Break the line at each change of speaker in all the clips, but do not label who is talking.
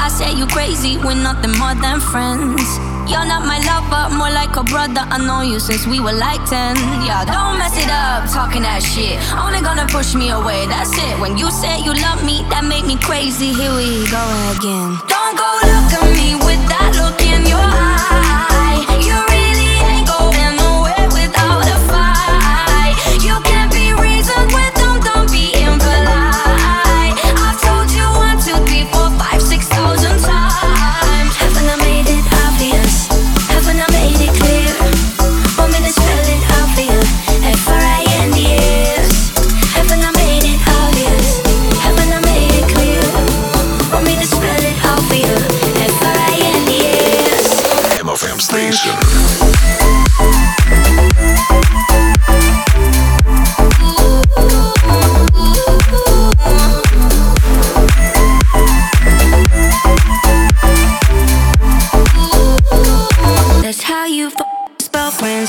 I say you crazy, we're nothing more than friends. You're not my lover, more like a brother. I know you since we were like 10. Yeah, don't mess it up, talking that shit. Only gonna push me away, that's it. When you say you love me, that make me crazy. Here we go again. Don't go look at me with that look in your eye. You really ain't going nowhere without a fight. You can't be reasoned with them, don't be impolite. I've told you 1, 2, 3, 4, 5, 6,000 times. Haven't I made it obvious? Haven't I made it clear? Want me to spell it out for you? F-R-I-N-D-S. Haven't I made it obvious? Haven't I made it clear? Want me to spell it out for you? F-R-I-N-D-S.
MFM Station.
That's how you spell friends.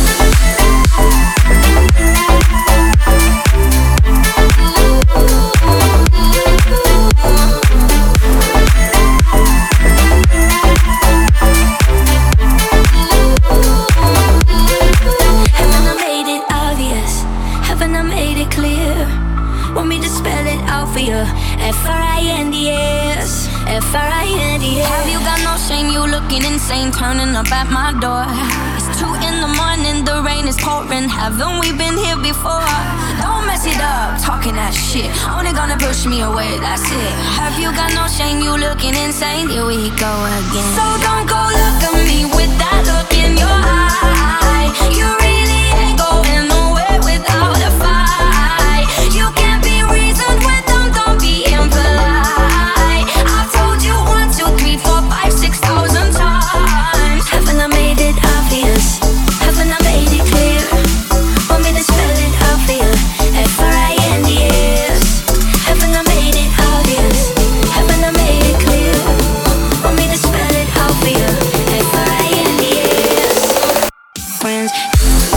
Haven't I made it obvious? Haven't I made it clear? Want me to spell it out for you? F-R-I-N-D-S. F-R-I-N-D-S. Have you got no shame? You looking insane, turning up at my door. It's 2 in the morning, the rain is pouring. Haven't we been here before? Don't mess it up, talking that shit. Only gonna push me away, that's it. Have you got no shame? You looking insane. Here we go again. So don't go look at me with that look in your eye. You really ain't going nowhere without a fight. You can't be reasoned with them, don't be impolite. I've told you 1, 2, 3, 4, 5, 6,000 times. Haven't I made it obvious? Haven't I made it clear? Want me to spell it out for you? F-R-I-N-D-S. Haven't I made it obvious? Haven't I made it clear? Want me to spell it out for you? F-R-I-N-D-S. Friends.